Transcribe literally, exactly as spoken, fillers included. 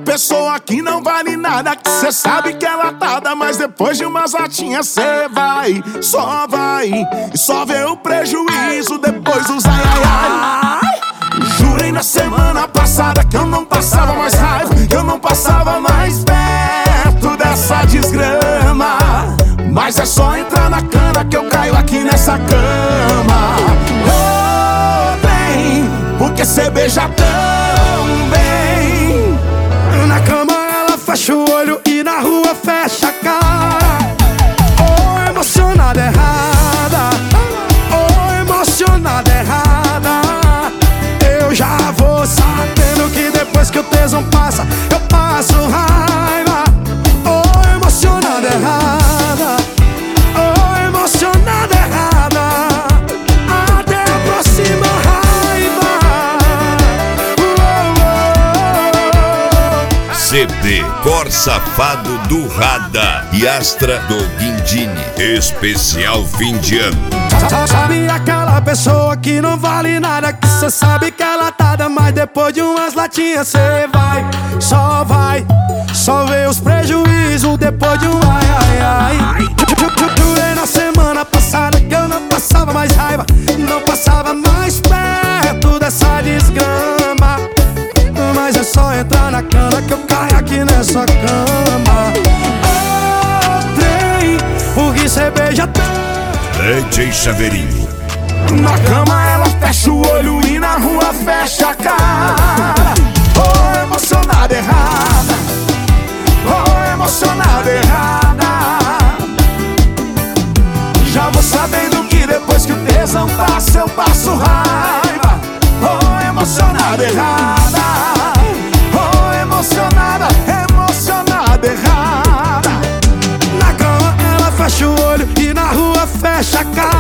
pessoa que não vale nada, que cê sabe que é latada, mas depois de umas latinhas cê vai, só vai, e só vê o prejuízo depois dos ai ai ai. Jurei na semana passada que eu não passava mais raiva, que eu não passava mais perto dessa desgrama, mas é só entrar na cana que eu caio aqui nessa cama. Oh, bem, porque cê beija tão bem. Na cama ela fecha o olho e na rua fecha a cara. Oh, emocionada errada, oh, emocionada errada. Eu já vou sabendo que depois que o tesão passa, eu passo raiva. Oh, emocionada errada, oh, emocionada errada. Até a próxima raiva. Oh, oh. C D Cor Safado do Rada e Astra do Guindini, especial fim de ano. Sabe aquela pessoa que não vale nada, que cê sabe que é latada, mas depois de umas latinhas cê vai, só vai, só vê os prejuízos depois de um ai ai ai. Jurei na semana passada que eu não passava mais raiva, não passava mais perto dessa desgrama, mas é só entrar na cana que eu caio aqui nessa cama. Oh, trem, porque cê beija tanto. D J Chaveirinho. Na cama ela fecha o olho e na rua fecha a cara. Oh, emocionada errada, oh, emocionada errada. Já vou sabendo que depois que o tesão passa eu passo raiva. Oh, emocionada errada, oh, emocionada, emocionada errada. Na cama ela fecha o olho e na rua fecha a cara.